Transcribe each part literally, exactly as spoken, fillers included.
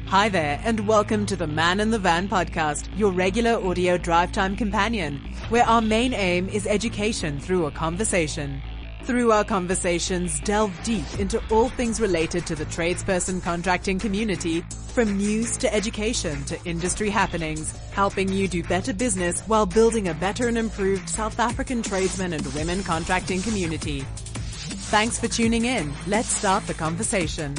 Hi there, and welcome to the Man in the Van podcast, your regular audio drive time companion, where our main aim is education through a conversation. Through our conversations, delve deep into all things related to the tradesperson contracting community, from news to education to industry happenings, helping you do better business while building a better and improved South African tradesmen and women contracting community. Thanks for tuning in. Let's start the conversation.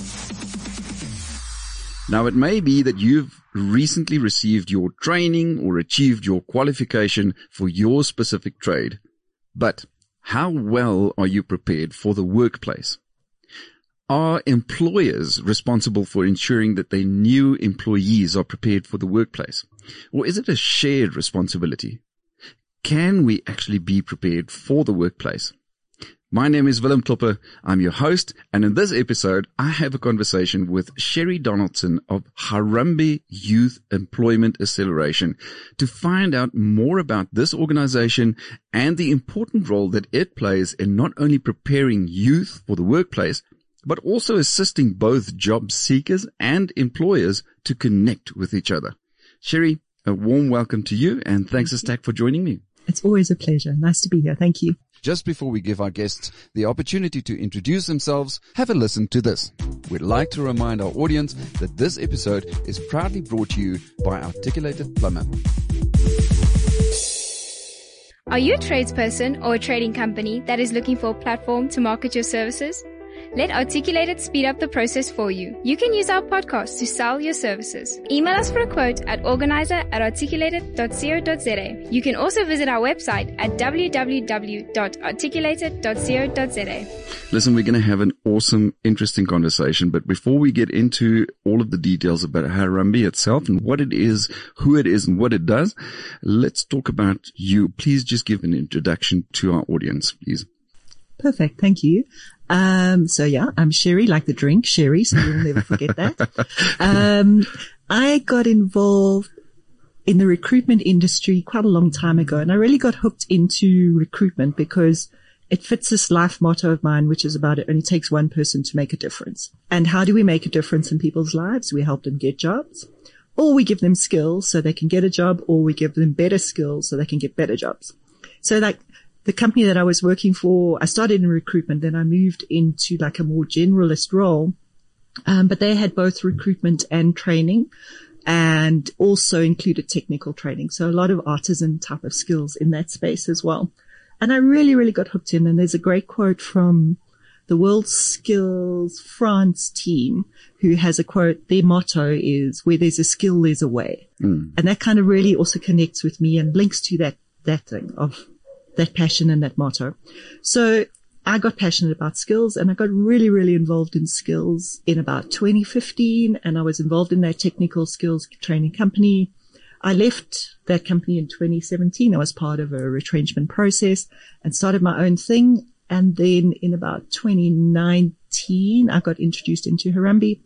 Now, it may be that you've recently received your training or achieved your qualification for your specific trade, but how well are you prepared for the workplace? Are employers responsible for ensuring that their new employees are prepared for the workplace? Or is it a shared responsibility? Can we actually be prepared for the workplace? My name is Willem Klopper. I'm your host, and in this episode, I have a conversation with Sherry Donaldson of Harambee Youth Employment Acceleration to find out more about this organization and the important role that it plays in not only preparing youth for the workplace, but also assisting both job seekers and employers to connect with each other. Sherry, a warm welcome to you, and thanks a stack for joining me. It's always a pleasure. Nice to be here. Thank you. Just before we give our guests the opportunity to introduce themselves, have a listen to this. We'd like to remind our audience that this episode is proudly brought to you by Articulated Plumber. Are you a tradesperson or a trading company that is looking for a platform to market your services? Let Articulated speed up the process for you. You can use our podcast to sell your services. Email us for a quote at organizer at articulated dot co dot za. You can also visit our website at w w w dot articulated dot co dot za. Listen, we're going to have an awesome, interesting conversation, but before we get into all of the details about Harambee itself and what it is, who it is, and what it does, let's talk about you. Please just give an introduction to our audience, please. Perfect. Thank you. Um, so yeah, I'm Sherry, like the drink, Sherry, so you'll never forget that. Um, I got involved in the recruitment industry quite a long time ago, and I really got hooked into recruitment because it fits this life motto of mine, which is about it only takes one person to make a difference. And how do we make a difference in people's lives? We help them get jobs, or we give them skills so they can get a job, or we give them better skills so they can get better jobs. So like, the company that I was working for, I started in recruitment, then I moved into like a more generalist role. Um, but they had both recruitment and training and also included technical training. So a lot of artisan type of skills in that space as well. And I really, really got hooked in. And there's a great quote from the World Skills France team who has a quote. Their motto is, where there's a skill, there's a way. Mm. And that kind of really also connects with me and links to that, that thing of that passion and that motto. So I got passionate about skills, and I got really, really involved in skills in about twenty fifteen, and I was involved in that technical skills training company. I left that company in twenty seventeen. I was part of a retrenchment process and started my own thing. And then in about twenty nineteen, I got introduced into Harambee,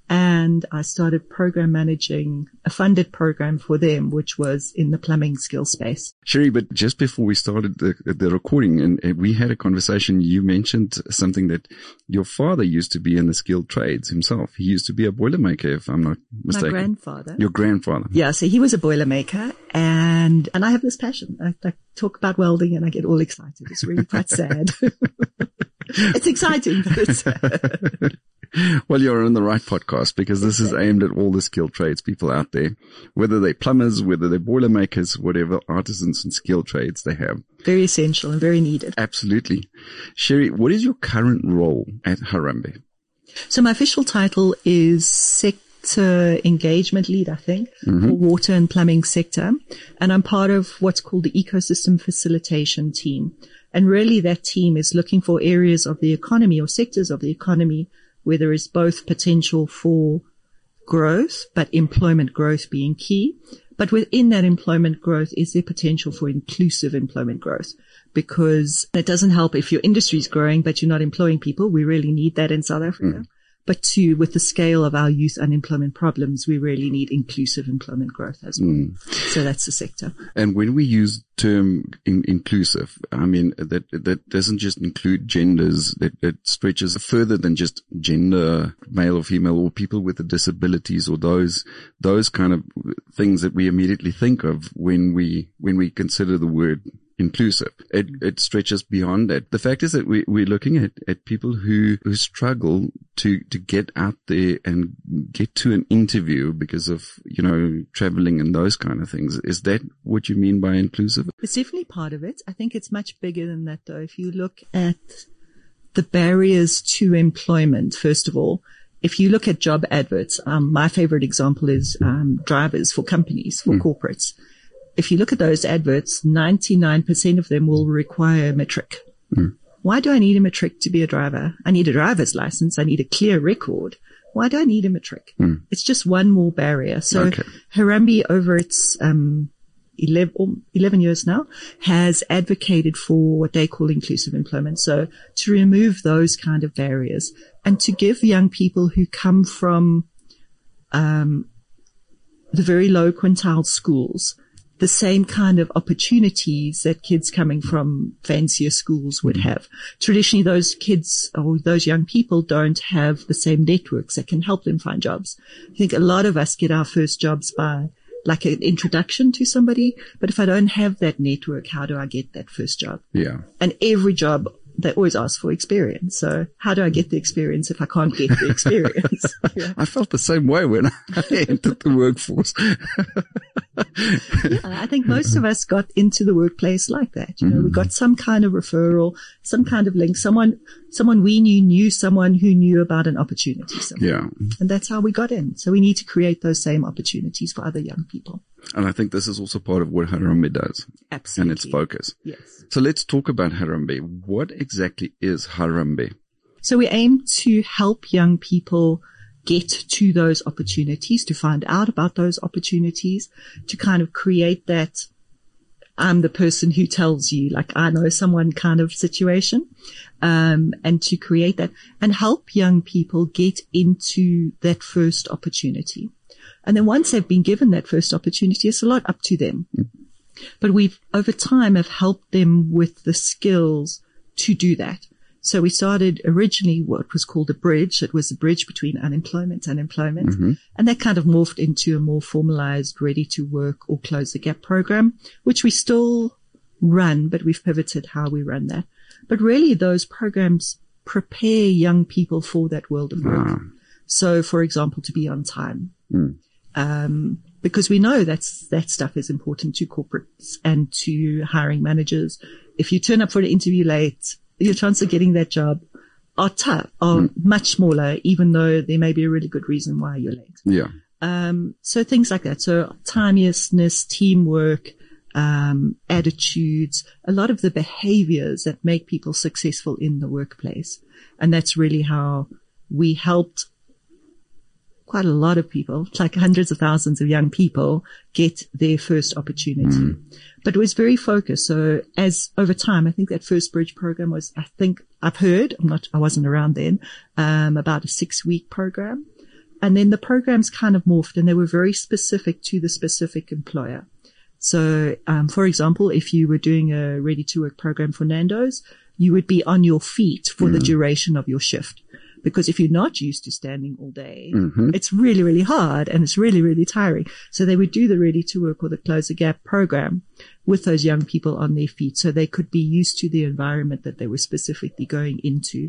and I started program managing a funded program for them, which was in the plumbing skill space. Sherry, but just before we started the, the recording and we had a conversation, you mentioned something that your father used to be in the skilled trades himself. He used to be a boilermaker, if I'm not mistaken. My grandfather. Your grandfather. Yeah, so he was a boilermaker, and, and I have this passion. I, I talk about welding and I get all excited. It's really quite sad. It's exciting, but it's sad. Well, you're on the right podcast because this is aimed at all the skilled trades people out there, whether they're plumbers, whether they're boilermakers, whatever artisans and skilled trades they have. Very essential and very needed. Absolutely. Sherry, what is your current role at Harambee? So my official title is Sector Engagement Lead, I think, mm-hmm. for water and plumbing sector. And I'm part of what's called the Ecosystem Facilitation Team. And really that team is looking for areas of the economy or sectors of the economy where there is both potential for growth, but employment growth being key. But within that employment growth is there potential for inclusive employment growth, because it doesn't help if your industry is growing, but you're not employing people. We really need that in South Africa. Mm. But two, with the scale of our youth unemployment problems, we really need inclusive employment growth as well. Mm. So that's the sector. And when we use term in, inclusive, I mean, that, that doesn't just include genders, that, that stretches further than just gender, male or female, or people with disabilities, or those, those kind of things that we immediately think of when we, when we consider the word inclusive. It, it stretches beyond that. The fact is that we, we're looking at, at people who, who struggle to, to get out there and get to an interview because of, you know, traveling and those kind of things. Is that what you mean by inclusive? It's definitely part of it. I think it's much bigger than that though. If you look at the barriers to employment, first of all, if you look at job adverts, um, my favorite example is, um, drivers for companies, for mm. corporates. If you look at those adverts, ninety-nine percent of them will require a matric. Mm. Why do I need a matric to be a driver? I need a driver's license. I need a clear record. Why do I need a matric? Mm. It's just one more barrier. So okay. Harambee, over its um, eleven, eleven years now, has advocated for what they call inclusive employment. So to remove those kind of barriers and to give young people who come from um, the very low quintile schools the same kind of opportunities that kids coming from fancier schools would have. Traditionally, those kids or those young people don't have the same networks that can help them find jobs. I think a lot of us get our first jobs by like an introduction to somebody, but if I don't have that network, how do I get that first job? Yeah. And every job, they always ask for experience. So how do I get the experience if I can't get the experience? Yeah. I felt the same way when I entered the workforce. Yeah, I think most of us got into the workplace like that. You know, mm-hmm. we got some kind of referral, some kind of link. Someone, someone we knew knew someone who knew about an opportunity somewhere. Yeah. And that's how we got in. So we need to create those same opportunities for other young people. And I think this is also part of what Harambee does. Absolutely. And its focus. Yes. So let's talk about Harambee. What exactly is Harambee? So we aim to help young people get to those opportunities, to find out about those opportunities, to kind of create that I'm the person who tells you, like I know someone kind of situation, um, and to create that and help young people get into that first opportunity. And then once they've been given that first opportunity, it's a lot up to them. Mm. But we've over time have helped them with the skills to do that. So we started originally what was called a bridge. It was a bridge between unemployment and employment. Mm-hmm. And that kind of morphed into a more formalized ready to work or close the gap program, which we still run, but we've pivoted how we run that. But really those programs prepare young people for that world of work. Wow. So for example, to be on time. Mm. Um, because we know that's, that stuff is important to corporates and to hiring managers. If you turn up for an interview late, your chance of getting that job are tough, are mm. much smaller, even though there may be a really good reason why you're late. Yeah. Um, so things like that. So timeliness, teamwork, um, attitudes, a lot of the behaviors that make people successful in the workplace. And that's really how we helped quite a lot of people, like hundreds of thousands of young people, get their first opportunity. Mm. But it was very focused. So as over time, I think that first bridge program was, I think I've heard, I'm not, I wasn't around then, um, about a six week program. And then the programs kind of morphed and they were very specific to the specific employer. So, um, for example, if you were doing a ready to work program for Nando's, you would be on your feet for mm. the duration of your shift. Because if you're not used to standing all day, mm-hmm. it's really, really hard and it's really, really tiring. So they would do the Ready to Work or the Close the Gap program with those young people on their feet so they could be used to the environment that they were specifically going into.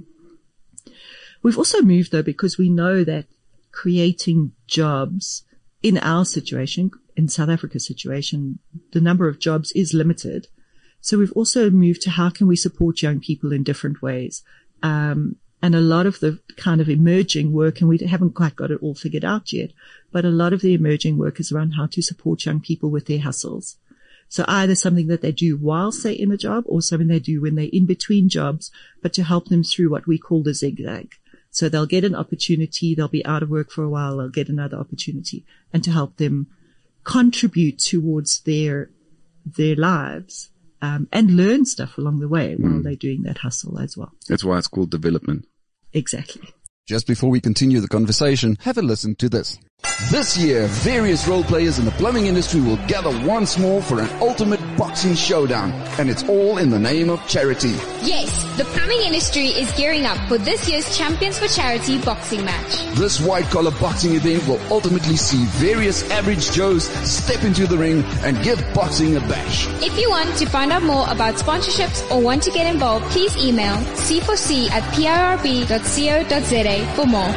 We've also moved though because we know that creating jobs in our situation, in South Africa's situation, the number of jobs is limited. So we've also moved to how can we support young people in different ways. Um, And a lot of the kind of emerging work, and we haven't quite got it all figured out yet, but a lot of the emerging work is around how to support young people with their hustles. So either something that they do whilst they're in a job or something they do when they're in between jobs, but to help them through what we call the zigzag. So they'll get an opportunity, they'll be out of work for a while, they'll get another opportunity, and to help them contribute towards their, their lives. Um, and learn stuff along the way while mm. they're doing that hustle as well. That's why it's called development. Exactly. Just before we continue the conversation, have a listen to this. This year, various role players in the plumbing industry will gather once more for an ultimate boxing showdown, and it's all in the name of charity. Yes, the plumbing industry is gearing up for this year's Champions for Charity boxing match. This white-collar boxing event will ultimately see various average Joes step into the ring and give boxing a bash. If you want to find out more about sponsorships or want to get involved, please email c four c at p i r b dot co dot z a for more.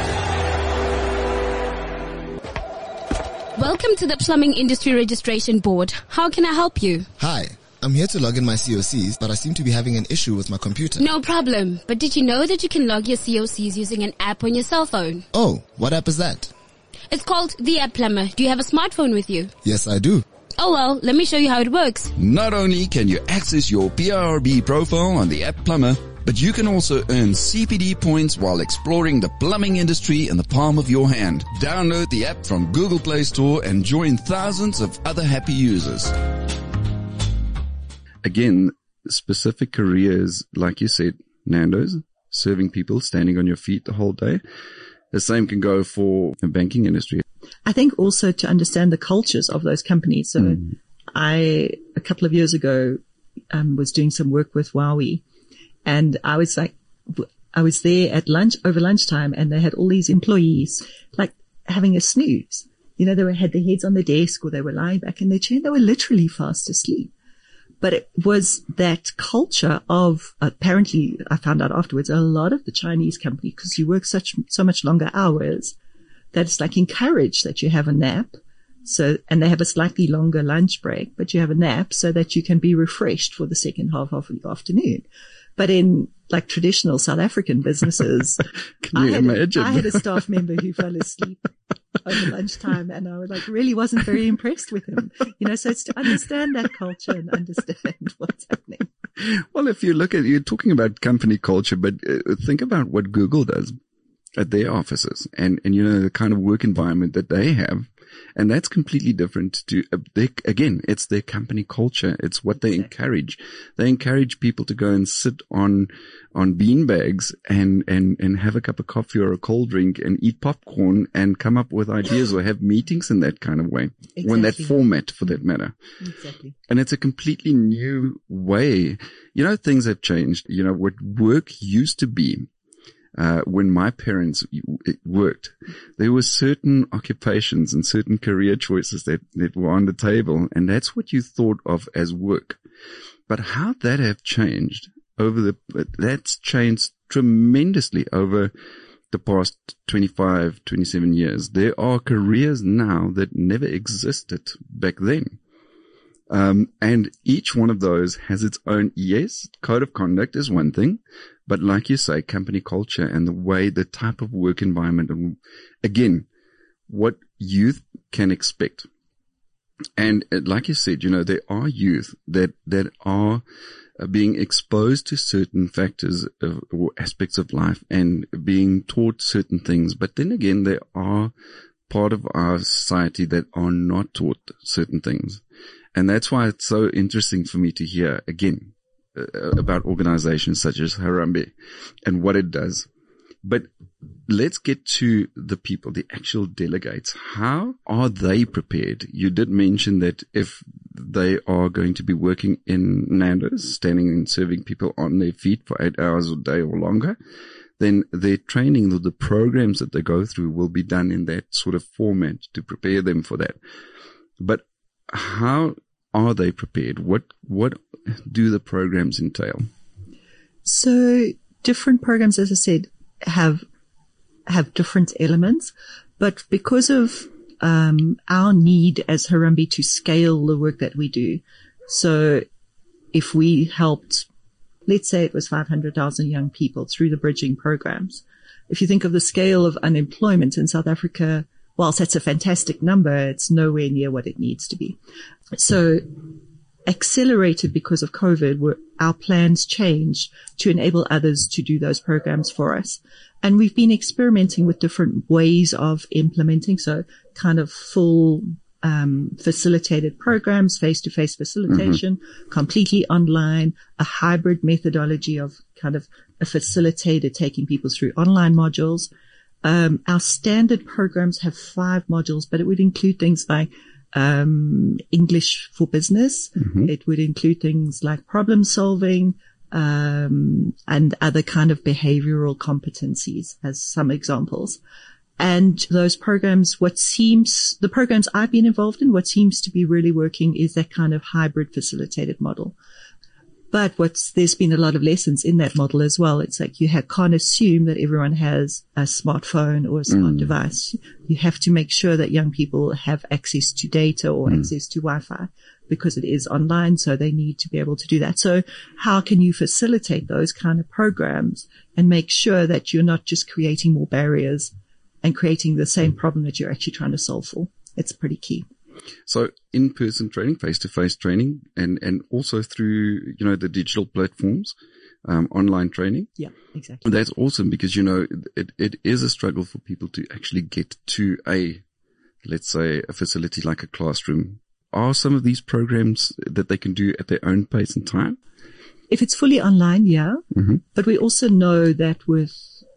Welcome to the Plumbing Industry Registration Board. How can I help you? Hi, I'm here to log in my C O Cs, but I seem to be having an issue with my computer. No problem. But did you know that you can log your C O Cs using an app on your cell phone? Oh, what app is that? It's called The App Plumber. Do you have a smartphone with you? Yes, I do. Oh well, let me show you how it works. Not only can you access your P I R B profile on the App Plumber, but you can also earn C P D points while exploring the plumbing industry in the palm of your hand. Download the app from Google Play Store and join thousands of other happy users. Again, specific careers, like you said, Nando's, serving people, standing on your feet the whole day. The same can go for the banking industry. I think also to understand the cultures of those companies. So mm. I, a couple of years ago, um, was doing some work with Huawei. And I was like, I was there at lunch, over lunchtime, and they had all these employees like having a snooze. You know, they were, had their heads on the desk or they were lying back in their chair. They were literally fast asleep. But it was that culture of, apparently, I found out afterwards, a lot of the Chinese companies, because you work such, so much longer hours, that it's like encouraged that you have a nap. So, and they have a slightly longer lunch break, but you have a nap so that you can be refreshed for the second half of the afternoon. But in like traditional South African businesses, can you I, had imagine? A, I had a staff member who fell asleep over lunchtime, and I was like really wasn't very impressed with him. You know, so it's to understand that culture and understand what's happening. Well, if you look at, you're talking about company culture, but uh, think about what Google does at their offices and, and, you know, the kind of work environment that they have. And that's completely different to, uh, they, again, it's their company culture. It's what they encourage. They encourage people to go and sit on, on beanbags and, and, and have a cup of coffee or a cold drink and eat popcorn and come up with ideas or have meetings in that kind of way. Exactly. Or in that format for that matter. Exactly. And it's a completely new way. You know, things have changed. You know, what work used to be. Uh, when my parents worked, there were certain occupations and certain career choices that, that were on the table, and that's what you thought of as work. But how that have changed over the, that's changed tremendously over the past twenty-five, twenty-seven years. There are careers now that never existed back then. Um, and each one of those has its own, yes, code of conduct is one thing, but like you say, company culture and the way, the type of work environment, and again, what youth can expect. And like you said, you know, there are youth that, that are being exposed to certain factors of, or aspects of life and being taught certain things. But then again, there are part of our society that are not taught certain things. And that's why it's so interesting for me to hear again uh, about organizations such as Harambee and what it does. But let's get to the people, the actual delegates. How are they prepared? You did mention that if they are going to be working in Nando's, standing and serving people on their feet for eight hours a day or longer, then their training, the programs that they go through will be done in that sort of format to prepare them for that. But how are they prepared? What, what do the programs entail? So different programs, as I said, have, have different elements, but because of, um, our need as Harambee to scale the work that we do. So if we helped, let's say it was five hundred thousand young people through the bridging programs. If you think of the scale of unemployment in South Africa, whilst that's a fantastic number, it's nowhere near what it needs to be. So accelerated because of COVID, where our plans changed to enable others to do those programs for us. And we've been experimenting with different ways of implementing. So kind of full, um, facilitated programs, face-to-face facilitation, mm-hmm. completely online, a hybrid methodology of kind of a facilitator taking people through online modules. Um, our standard programs have five modules, but it would include things like um, English for business. Mm-hmm. It would include things like problem solving, um, and other kind of behavioral competencies as some examples. And those programs, what seems, the programs I've been involved in, what seems to be really working is that kind of hybrid facilitated model. But what's, there's been a lot of lessons in that model as well. It's like you have, can't assume that everyone has a smartphone or a smart mm. device. You have to make sure that young people have access to data or mm. access to Wi-Fi because it is online. So they need to be able to do that. So how can you facilitate those kind of programs and make sure that you're not just creating more barriers and creating the same problem that you're actually trying to solve for? It's pretty key. So in-person training, face-to-face training, and, and also through, you know, the digital platforms, um, online training. Yeah, exactly. That's awesome because, you know, it, it is a struggle for people to actually get to a, let's say, a facility like a classroom. Are some of these programs that they can do at their own pace and time? If it's fully online, yeah. Mm-hmm. But we also know that with,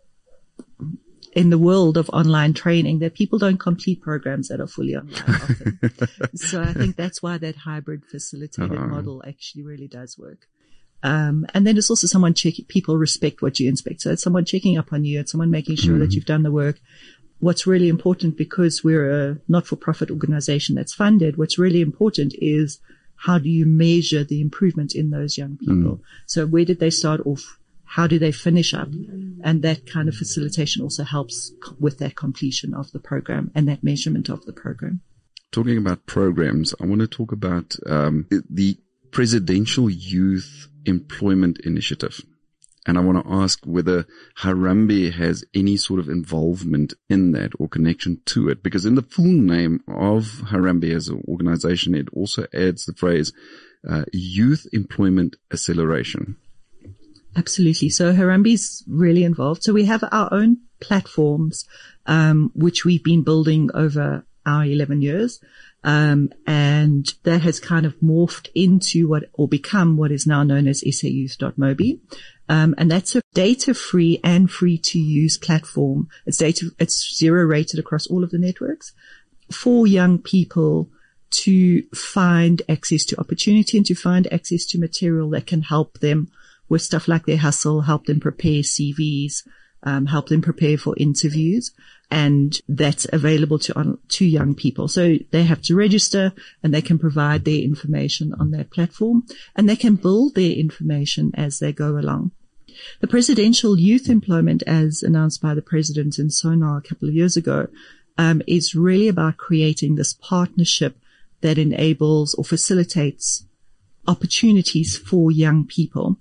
in the world of online training, that people don't complete programs that are fully online often. So I think that's why that hybrid facilitated uh-huh. model actually really does work. Um, and then it's also someone checking, people respect what you inspect. So it's someone checking up on you. It's someone making sure mm. that you've done the work. What's really important, because we're a not-for-profit organization that's funded, what's really important is how do you measure the improvement in those young people? Mm. So where did they start off? How do they finish up? And that kind of facilitation also helps with that completion of the program and that measurement of the program. Talking about programs, I want to talk about um, the Presidential Youth Employment Initiative. And I want to ask whether Harambee has any sort of involvement in that or connection to it. Because in the full name of Harambee as an organization, it also adds the phrase uh, Youth Employment Acceleration. Absolutely. So Harambee's really involved. So we have our own platforms, um, which we've been building over our eleven years. Um, and that has kind of morphed into what, or become what is now known as S A youth dot mobi. Um, and that's a data free and free to use platform. It's data, it's zero rated across all of the networks for young people to find access to opportunity and to find access to material that can help them with stuff like their hustle, help them prepare C Vs, um, help them prepare for interviews. And that's available to, on, to young people. So they have to register and they can provide their information on that platform and they can build their information as they go along. The Presidential Youth Employment, as announced by the President in SONA a couple of years ago, um, is really about creating this partnership that enables or facilitates opportunities for young people.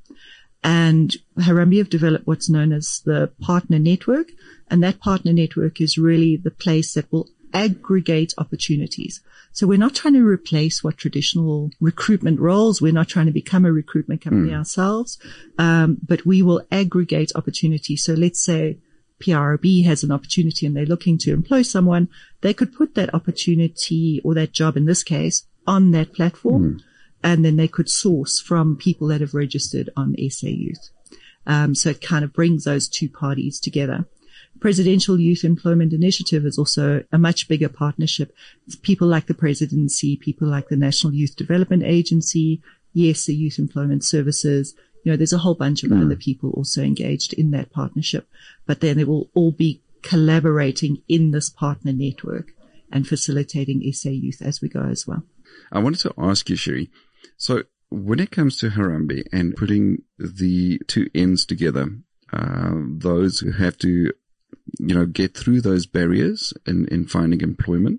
And Harambee have developed what's known as the partner network. And that partner network is really the place that will aggregate opportunities. So we're not trying to replace what traditional recruitment roles. We're not trying to become a recruitment company mm. ourselves. Um, but we will aggregate opportunities. So let's say P R B has an opportunity and they're looking to employ someone. They could put that opportunity or that job in this case on that platform. Mm. And then they could source from people that have registered on S A Youth. Um, so it kind of brings those two parties together. Presidential Youth Employment Initiative is also a much bigger partnership. It's people like the Presidency, people like the National Youth Development Agency, yes, the Youth Employment Services. You know, there's a whole bunch of mm. other people also engaged in that partnership. But then they will all be collaborating in this partner network and facilitating S A Youth as we go as well. I wanted to ask you, Sherry, so when it comes to Harambee and putting the two ends together, uh, those who have to, you know, get through those barriers in, in finding employment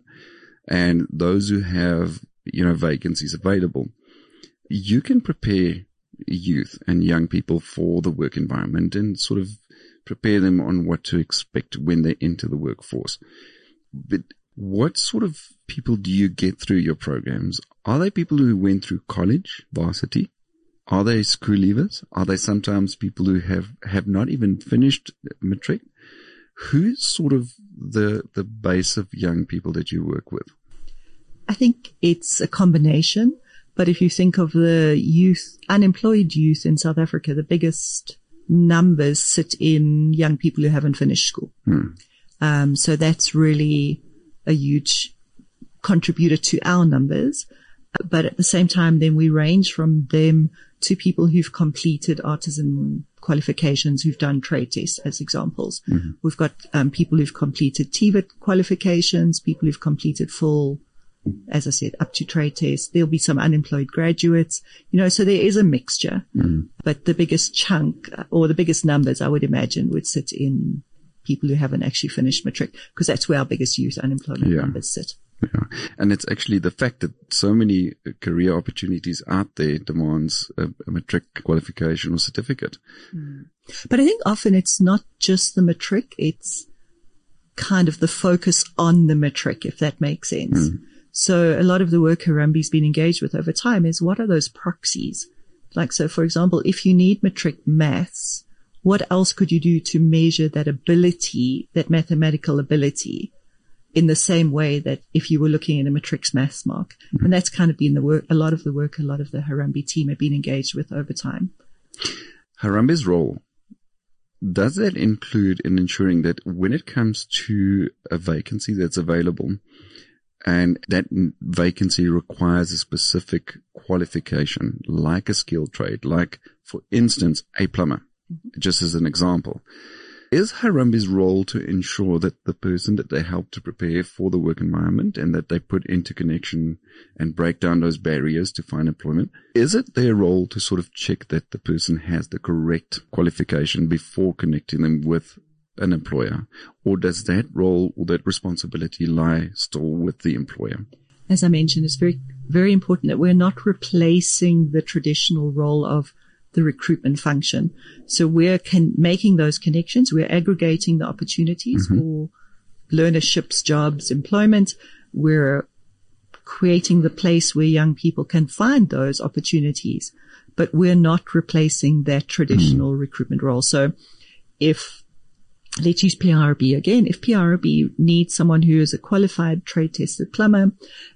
and those who have, you know, vacancies available, you can prepare youth and young people for the work environment and sort of prepare them on what to expect when they enter the workforce. But what sort of people do you get through your programs? Are they people who went through college, varsity? Are they school leavers? Are they sometimes people who have, have not even finished matric? Who's sort of the, the base of young people that you work with? I think it's a combination. But if you think of the youth, unemployed youth in South Africa, the biggest numbers sit in young people who haven't finished school. Hmm. Um, so that's really a huge contributor to our numbers. But at the same time, then we range from them to people who've completed artisan qualifications, who've done trade tests as examples. Mm-hmm. We've got um, people who've completed T V E T qualifications, people who've completed full, as I said, up to trade tests. There'll be some unemployed graduates, you know, so there is a mixture. Mm-hmm. But the biggest chunk or the biggest numbers, I would imagine, would sit in people who haven't actually finished matric, because that's where our biggest youth unemployment yeah. numbers sit. Yeah. And it's actually the fact that so many career opportunities out there demands a, a matric qualification or certificate. Mm. But I think often it's not just the matric, it's kind of the focus on the matric, if that makes sense. Mm. So a lot of the work Harambie's been engaged with over time is what are those proxies? Like, so for example, if you need matric maths, what else could you do to measure that ability, that mathematical ability, in the same way that if you were looking at a matrix maths mark? Mm-hmm. And that's kind of been the work, a lot of the work a lot of the Harambee team have been engaged with over time. Harambee's role, does that include in ensuring that when it comes to a vacancy that's available and that vacancy requires a specific qualification, like a skilled trade, like, for instance, a plumber, mm-hmm. just as an example, is Harambee's role to ensure that the person that they help to prepare for the work environment and that they put into connection and break down those barriers to find employment, is it their role to sort of check that the person has the correct qualification before connecting them with an employer? Or does that role or that responsibility lie still with the employer? As I mentioned, it's very, very important that we're not replacing the traditional role of the recruitment function. So we're can, making those connections. We're aggregating the opportunities mm-hmm. for learnerships, jobs, employment. We're creating the place where young people can find those opportunities, but we're not replacing that traditional mm-hmm. recruitment role. So if, let's use P R R B again, if P R R B needs someone who is a qualified trade tested plumber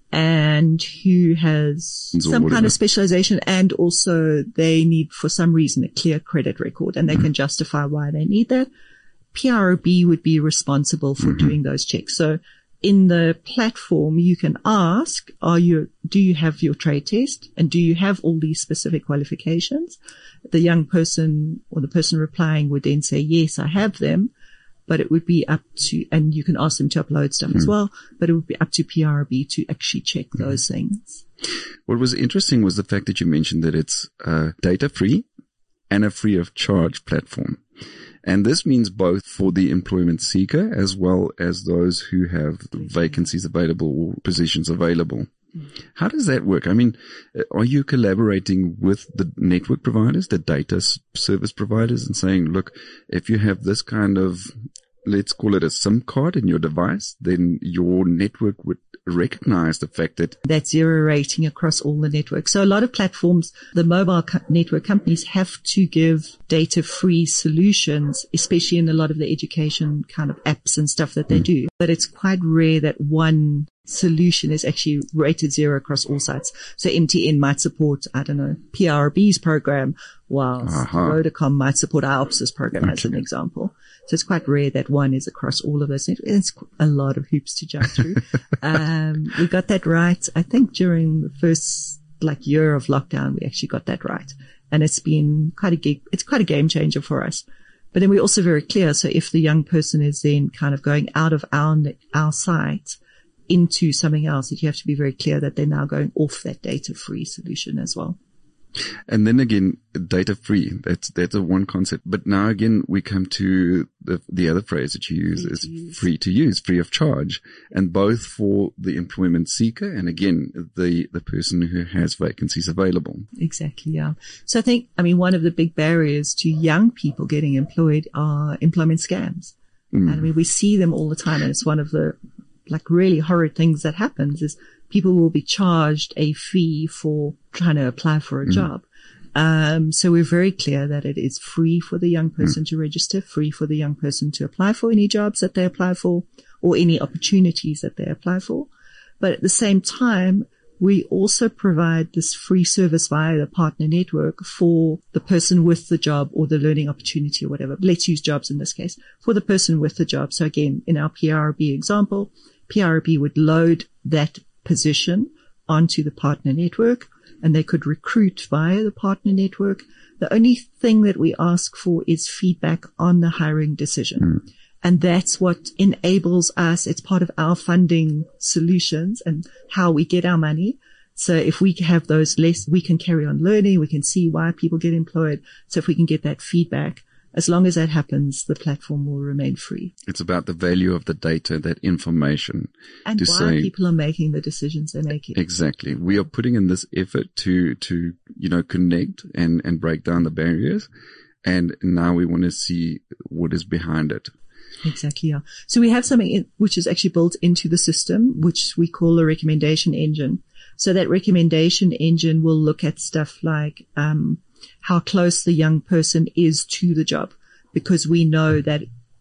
and who has it's some kind of specialization, and also they need for some reason a clear credit record and they mm-hmm. can justify why they need that, P R R B would be responsible for mm-hmm. doing those checks. So in the platform, you can ask, are you, do you have your trade test and do you have all these specific qualifications? The young person or the person replying would then say, yes, I have them. But it would be up to, and you can ask them to upload stuff mm. as well, but it would be up to P R R B to actually check mm. those things. What was interesting was the fact that you mentioned that it's uh, data free and a free of charge platform. And this means both for the employment seeker as well as those who have vacancies available or positions available. How does that work? I mean, are you collaborating with the network providers, the data service providers, and saying, look, if you have this kind of, let's call it a SIM card in your device, then your network would recognize the fact that that's zero rating across all the networks. So a lot of platforms, the mobile co- network companies have to give data free solutions, especially in a lot of the education kind of apps and stuff that they mm. do. But it's quite rare that one solution is actually rated zero across all sites. So M T N might support, I don't know, P R R B's program, whilst uh-huh. Vodacom might support our Opsis program okay. as an example. So it's quite rare that one is across all of those. It's a lot of hoops to jump through. um, we got that right. I think during the first like year of lockdown, we actually got that right. And it's been quite a, it's quite a game changer for us. But then we're also very clear. So if the young person is then kind of going out of our, our site into something else, that you have to be very clear that they're now going off that data free solution as well. And then again, data free, that's, that's a one concept. But now again, we come to the, the other phrase that you use free is use. free to use, free of charge. And both for the employment seeker and again, the, the person who has vacancies available. Exactly. Yeah. So I think, I mean, one of the big barriers to young people getting employed are employment scams. Mm. And I mean, we see them all the time. And it's one of the like really horrid things that happens is people will be charged a fee for trying to apply for a mm. job. Um, so we're very clear that it is free for the young person mm. to register, free for the young person to apply for any jobs that they apply for or any opportunities that they apply for. But at the same time, We also provide this free service via the partner network for the person with the job or the learning opportunity or whatever. Let's use jobs in this case for the person with the job. So again, in our P R B example, P R B would load that position onto the partner network and they could recruit via the partner network. The only thing that we ask for is feedback on the hiring decision. Mm. And that's what enables us. It's part of our funding solutions and how we get our money. So if we have those less, we can carry on learning. We can see why people get employed. So if we can get that feedback, as long as that happens, the platform will remain free. It's about the value of the data, that information. And to why say, people are making the decisions they're making. Exactly. We are putting in this effort to, to, you know, connect and, and break down the barriers. And now we want to see what is behind it. Exactly, yeah. So we have something in, which is actually built into the system, which we call a recommendation engine. So that recommendation engine will look at stuff like um how close the young person is to the job, because we know that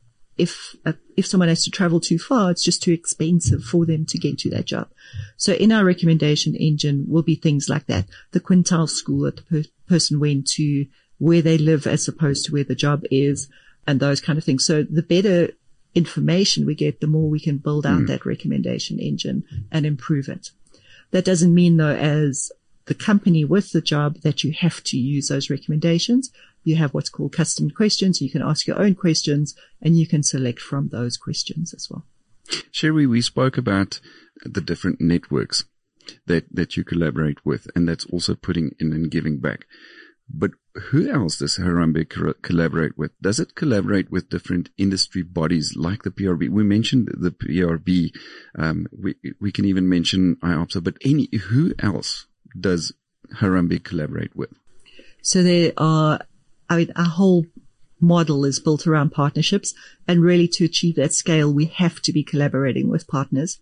if uh, if someone has to travel too far, it's just too expensive for them to get to that job. So in our recommendation engine will be things like that. The quintile school that the per- person went to, where they live as opposed to where the job is, and those kind of things. So the better information we get, the more we can build out mm. that recommendation engine and improve it. That doesn't mean though, as the company with the job, that you have to use those recommendations. You have what's called custom questions. You can ask your own questions and you can select from those questions as well. Sherry, we spoke about the different networks that, that you collaborate with, and that's also putting in and giving back. But who else does Harambee co- collaborate with? Does it collaborate with different industry bodies like the P R B? We mentioned the P R B. Um, we, we can even mention I O P S A, but any, who else does Harambee collaborate with? So there are, I mean, our whole model is built around partnerships, and really to achieve that scale, we have to be collaborating with partners.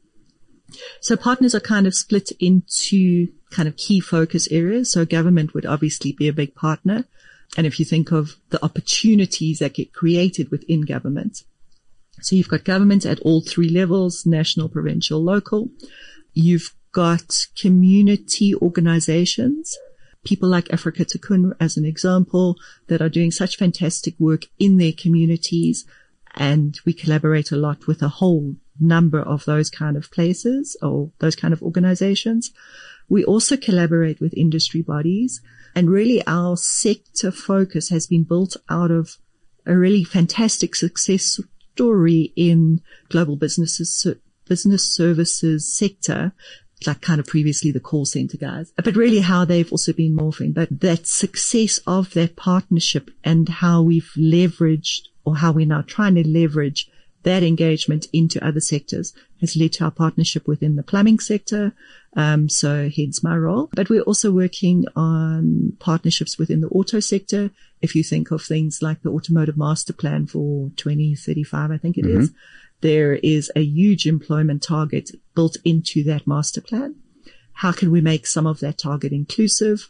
So partners are kind of split into kind of key focus areas. So government would obviously be a big partner. And if you think of the opportunities that get created within government, so you've got government at all three levels, national, provincial, local. You've got community organizations, people like Africa Tikkun as an example, that are doing such fantastic work in their communities. And we collaborate a lot with a whole number of those kind of places or those kind of organizations. We also collaborate with industry bodies, and really our sector focus has been built out of a really fantastic success story in global businesses, business services sector, like kind of previously the call center guys, but really how they've also been morphing. But that success of that partnership and how we've leveraged, or how we're now trying to leverage that engagement into other sectors, has led to our partnership within the plumbing sector. Um, so hence my role. But we're also working on partnerships within the auto sector. If you think of things like the Automotive Master Plan for twenty thirty-five, I think it mm-hmm. is, there is a huge employment target built into that master plan. How can we make some of that target inclusive?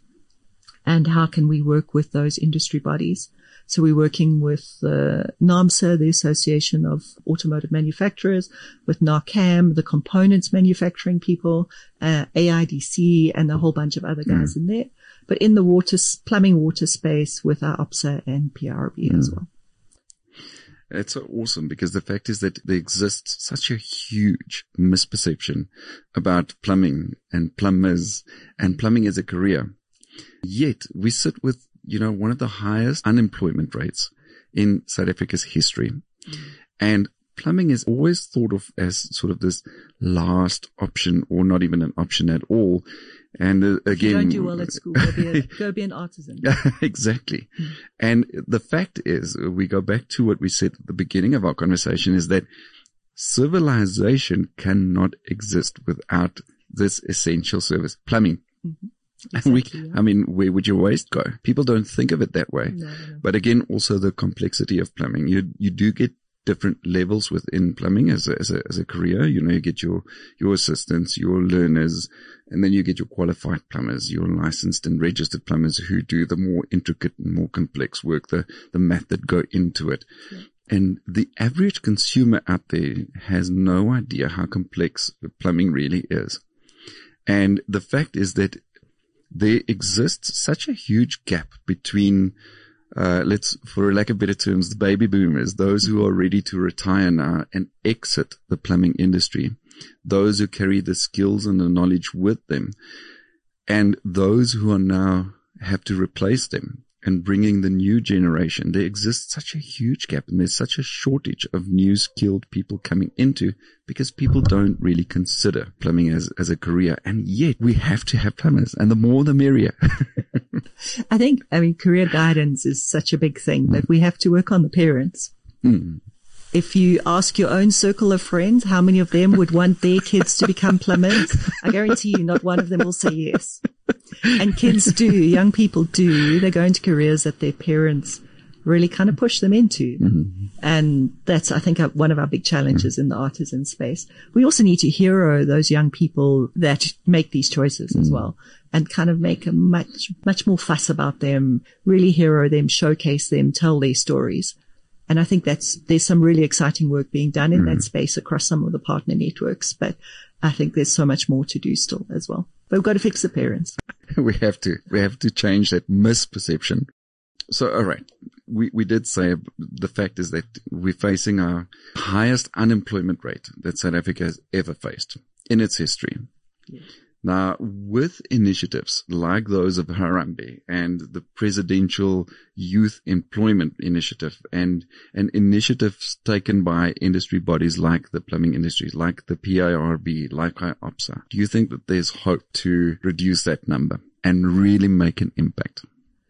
And how can we work with those industry bodies? So we're working with uh, NAAMSA, the Association of Automotive Manufacturers, with NARCAM, the components manufacturing people, uh, A I D C, and a whole bunch of other guys mm. in there. But in the water, plumbing water space with our O P S A and P R B mm. as well. It's so awesome, because the fact is that there exists such a huge misperception about plumbing and plumbers and plumbing as a career. Yet we sit with, you know, one of the highest unemployment rates in South Africa's history. Mm. And plumbing is always thought of as sort of this last option, or not even an option at all. And uh, again, if you don't do well at school, go be, a, go be an artisan. Exactly. Mm. And the fact is, we go back to what we said at the beginning of our conversation, is that civilization cannot exist without this essential service, plumbing. Mm-hmm. Exactly, we, yeah. I mean, where would your waste go? People don't think of it that way. No, no. But again, also the complexity of plumbing. You, you do get different levels within plumbing as a, as a, as a career. You know, you get your, your assistants, your learners, and then you get your qualified plumbers, your licensed and registered plumbers who do the more intricate and more complex work, the, the math that go into it. Yeah. And the average consumer out there has no idea how complex plumbing really is. And the fact is that there exists such a huge gap between, uh, let's, for lack of better terms, the baby boomers, those who are ready to retire now and exit the plumbing industry, those who carry the skills and the knowledge with them, and those who are now have to replace them and bringing the new generation. There exists such a huge gap, and there's such a shortage of new skilled people coming into, because people don't really consider plumbing as, as a career. And yet we have to have plumbers, and the more the merrier. I think, I mean, career guidance is such a big thing, but we have to work on the parents. Mm. If you ask your own circle of friends, how many of them would want their kids to become plumbers? I guarantee you not one of them will say yes. And kids do, young people do. They go into careers that their parents really kind of push them into. Mm-hmm. And that's, I think, one of our big challenges in the artisan space. We also need to hero those young people that make these choices mm-hmm. as well, and kind of make a much, much more fuss about them, really hero them, showcase them, tell their stories. And I think that's, there's some really exciting work being done in mm. that space across some of the partner networks, but I think there's so much more to do still as well. But we've got to fix the parents. We have to, we have to change that misperception. So, all right. We, we did say the fact is that we're facing our highest unemployment rate that South Africa has ever faced in its history. Yes. Now, with initiatives like those of Harambee and the Presidential Youth Employment Initiative, and, and initiatives taken by industry bodies like the plumbing industries, like the P I R B, like I O P S A, do you think that there's hope to reduce that number and really make an impact?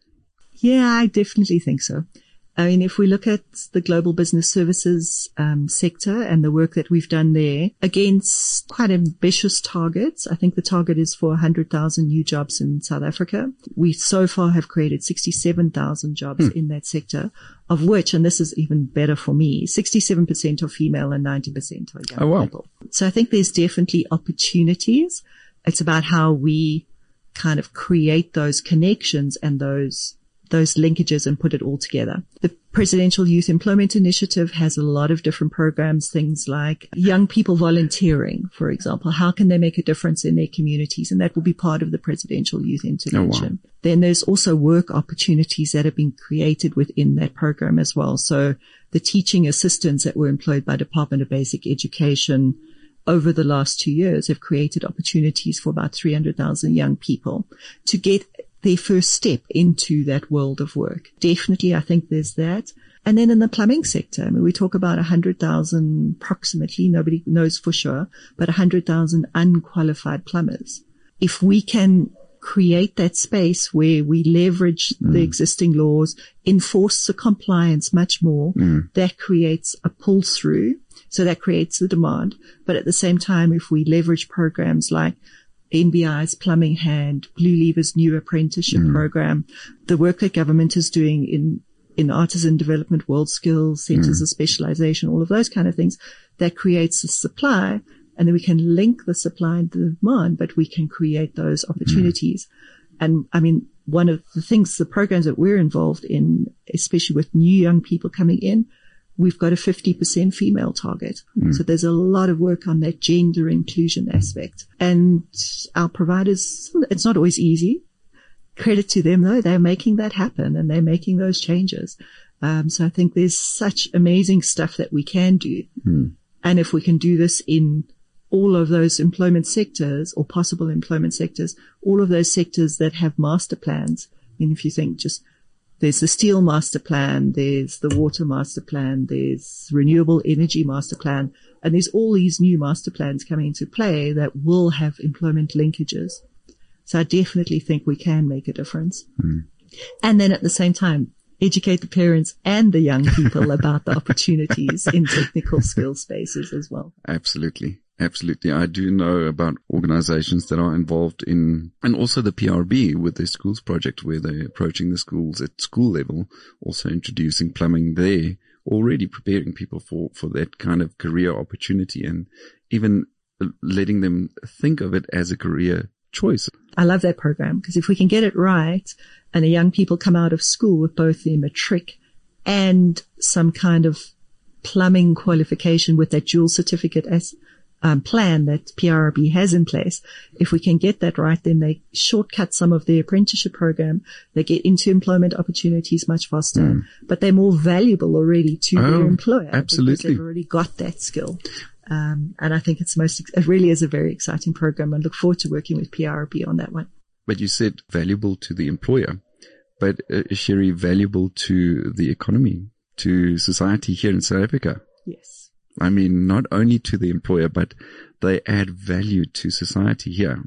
Yeah, I definitely think so. I mean, if we look at the global business services um, sector and the work that we've done there against quite ambitious targets, I think the target is for one hundred thousand new jobs in South Africa. We so far have created sixty-seven thousand jobs hmm. in that sector, of which, and this is even better for me, sixty-seven percent are female and ninety percent are young oh, wow. people. So I think there's definitely opportunities. It's about how we kind of create those connections and those those linkages and put it all together. The Presidential Youth Employment Initiative has a lot of different programs, things like young people volunteering, for example. How can they make a difference in their communities? And that will be part of the Presidential Youth Intervention. Oh, wow. Then there's also work opportunities that have been created within that program as well. So the teaching assistants that were employed by Department of Basic Education over the last two years have created opportunities for about three hundred thousand young people to get their first step into that world of work. Definitely, I think there's that. And then in the plumbing sector, I mean, we talk about one hundred thousand approximately, nobody knows for sure, but one hundred thousand unqualified plumbers. If we can create that space where we leverage mm. the existing laws, enforce the compliance much more, mm. that creates a pull through. So that creates the demand. But at the same time, if we leverage programs like N B I's Plumbing Hand, Blue Lever's new apprenticeship mm. program, the work that government is doing in, in artisan development, world skills, centers mm. of specialization, all of those kind of things, that creates a supply. And then we can link the supply and the demand, but we can create those opportunities. Mm. And I mean, one of the things, the programs that we're involved in, especially with new young people coming in, we've got a fifty percent female target. Mm. So there's a lot of work on that gender inclusion aspect. And our providers, it's not always easy. Credit to them though. They're making that happen and they're making those changes. Um, so I think there's such amazing stuff that we can do. Mm. And if we can do this in all of those employment sectors or possible employment sectors, all of those sectors that have master plans. I mean, if you think just there's the steel master plan, there's the water master plan, there's renewable energy master plan, and there's all these new master plans coming into play that will have employment linkages. So I definitely think we can make a difference. Mm. And then at the same time, educate the parents and the young people about the opportunities in technical skill spaces as well. Absolutely. Absolutely. I do know about organizations that are involved in, and also the P R B with their schools project, where they're approaching the schools at school level, also introducing plumbing there, already preparing people for, for that kind of career opportunity, and even letting them think of it as a career choice. I love that program, because if we can get it right and the young people come out of school with both their matric and some kind of plumbing qualification with that dual certificate as um, plan that P R R B has in place. If we can get that right, then they shortcut some of their apprenticeship program. They get into employment opportunities much faster, mm. but they're more valuable already to oh, their employer. Absolutely. Because they've already got that skill. Um, and I think it's most, it really is a very exciting program. I look forward to working with P R R B on that one. But you said valuable to the employer, but uh, Sherry, valuable to the economy, to society here in South Africa. Yes. I mean, not only to the employer, but they add value to society here.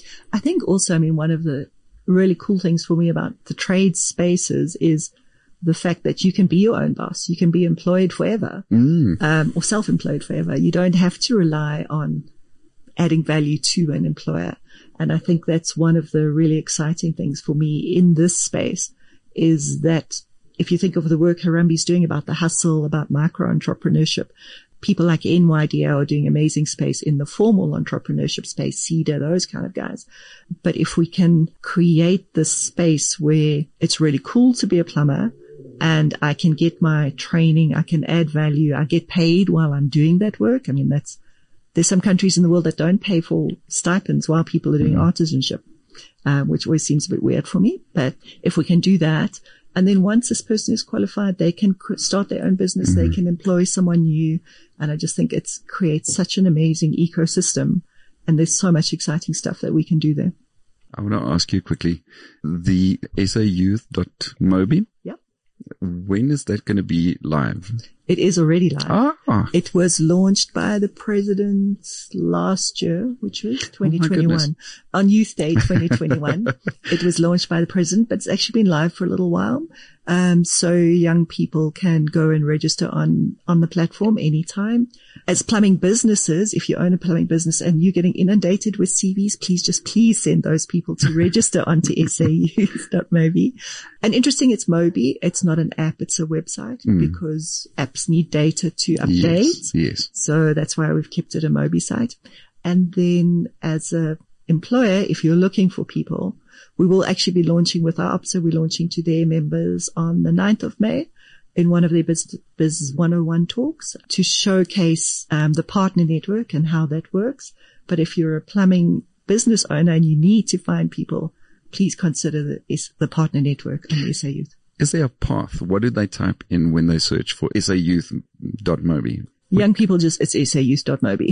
I think also, I mean, one of the really cool things for me about the trade spaces is the fact that you can be your own boss. You can be employed forever, mm. um, or self-employed forever. You don't have to rely on adding value to an employer. And I think that's one of the really exciting things for me in this space is that if you think of the work Harambie's doing about the hustle, about micro entrepreneurship, people like N Y D L are doing amazing space in the formal entrepreneurship space, CEDA, those kind of guys. But if we can create this space where it's really cool to be a plumber and I can get my training, I can add value, I get paid while I'm doing that work. I mean, that's, there's some countries in the world that don't pay for stipends while people are doing artisanship, uh, which always seems a bit weird for me. But if we can do that, and then once this person is qualified, they can start their own business. Mm-hmm. They can employ someone new. And I just think it creates such an amazing ecosystem. And there's so much exciting stuff that we can do there. I want to ask you quickly, the S A youth dot mobi. Yep. When is that going to be live? It is already live. Ah. It was launched by the president last year, which was twenty twenty-one. Oh, on Youth Day twenty twenty-one. It was launched by the president, but it's actually been live for a little while. Um, so young people can go and register on, on the platform anytime. As plumbing businesses, if you own a plumbing business and you're getting inundated with C Vs, please just please send those people to register onto S A youth dot mobi. And interesting, it's Mobi. It's not an app. It's a website mm. because apps need data to update. Yes, yes. So that's why we've kept it a Mobi site. And then as a employer, if you're looking for people, we will actually be launching with our ops. So we're launching to their members on the ninth of May in one of their Biz, Biz one oh one talks to showcase um, the partner network and how that works. But if you're a plumbing business owner and you need to find people, please consider the, the partner network on the S A Youth. Is there a path? What do they type in when they search for S A youth dot mobi? Young people just, it's S A youth dot mobi.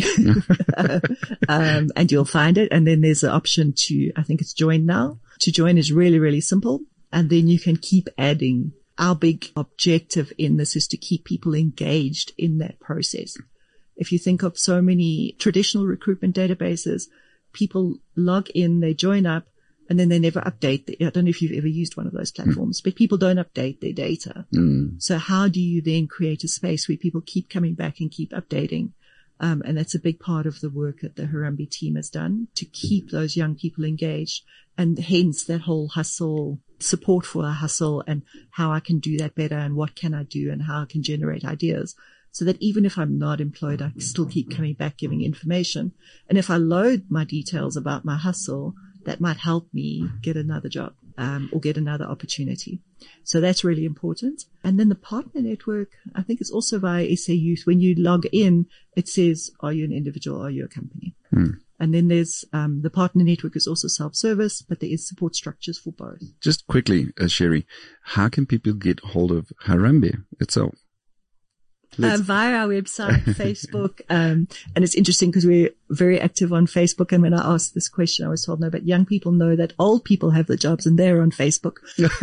um, and you'll find it. And then there's an option to, I think it's join now. To join is really, really simple. And then you can keep adding. Our big objective in this is to keep people engaged in that process. If you think of so many traditional recruitment databases, people log in, they join up, and then they never update. The, I don't know if you've ever used one of those platforms, mm. but people don't update their data. Mm. So how do you then create a space where people keep coming back and keep updating? Um, and that's a big part of the work that the Harambee team has done to keep those young people engaged, and hence that whole hustle, support for a hustle and how I can do that better and what can I do and how I can generate ideas. So that even if I'm not employed, I can still keep coming back giving information. And if I load my details about my hustle, that might help me get another job, um, or get another opportunity. So that's really important. And then the partner network, I think it's also via S A Youth. When you log in, it says, are you an individual? Are you a company? Hmm. And then there's, um, the partner network is also self-service, but there is support structures for both. Just quickly, uh, Sherry, how can people get hold of Harambee itself? Uh, via our website, Facebook, um, and it's interesting because we're very active on Facebook. And when I asked this question, I was told, no, but young people know that old people have the jobs and they're on Facebook.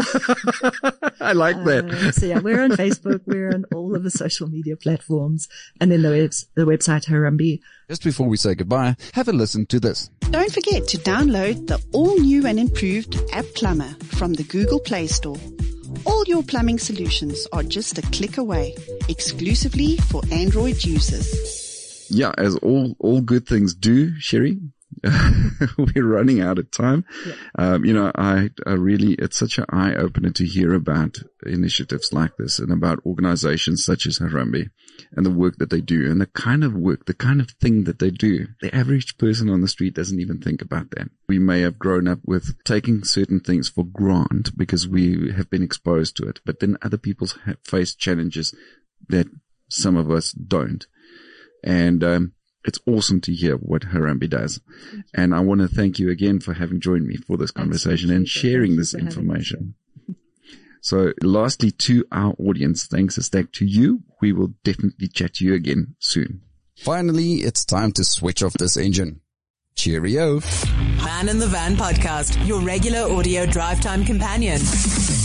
I like that. Uh, so yeah, we're on Facebook. We're on all of the social media platforms, and then the, web- the website Harambee. Just before we say goodbye, have a listen to this. Don't forget to download the all-new and improved App Plumber from the Google Play Store. All your plumbing solutions are just a click away, exclusively for Android users. Yeah, as all, all good things do, Sherry. We're running out of time. Yeah. Um, you know, I, I really, it's such an eye opener to hear about initiatives like this and about organizations such as Harambee and the work that they do and the kind of work, the kind of thing that they do. The average person on the street doesn't even think about that. We may have grown up with taking certain things for granted because we have been exposed to it, but then other people have faced challenges that some of us don't. And, um, It's awesome to hear what Harambee does. And I want to thank you again for having joined me for this conversation and sharing this information. So lastly, to our audience, thanks a stack to you. We will definitely chat to you again soon. Finally, it's time to switch off this engine. Cheerio. Man in the Van Podcast, your regular audio drive time companion.